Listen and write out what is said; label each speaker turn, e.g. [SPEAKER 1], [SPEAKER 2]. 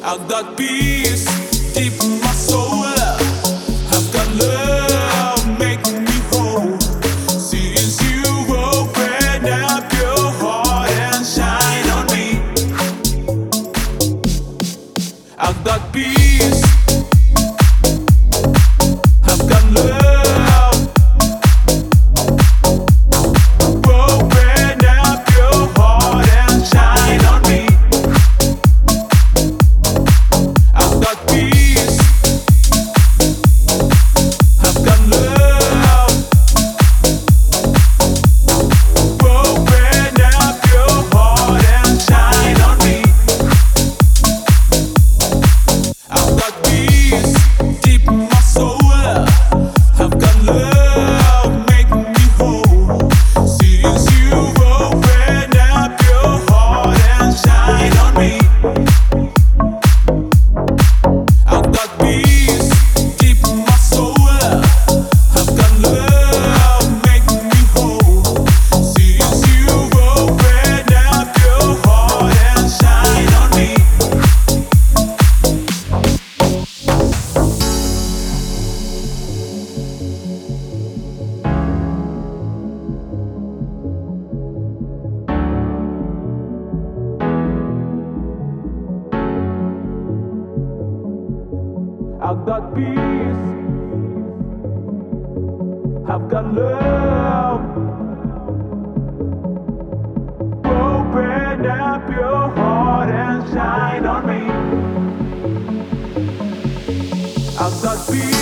[SPEAKER 1] I've got peace deep in my soul. I've got love making me whole. Since you open up your heart and shine on me, I've got peace. I've got love. Open up your heart and shine on me. I've got peace. I've got love. Open up your heart and shine on me. I've got peace deep in my soul. I've got love making me whole. Since you open up your heart and shine on me, I've got peace deep in my soul. I've got love making me whole. Since you open up your heart and shine on me. I've got peace. I've got love. Open up your heart and shine on me. I've got peace.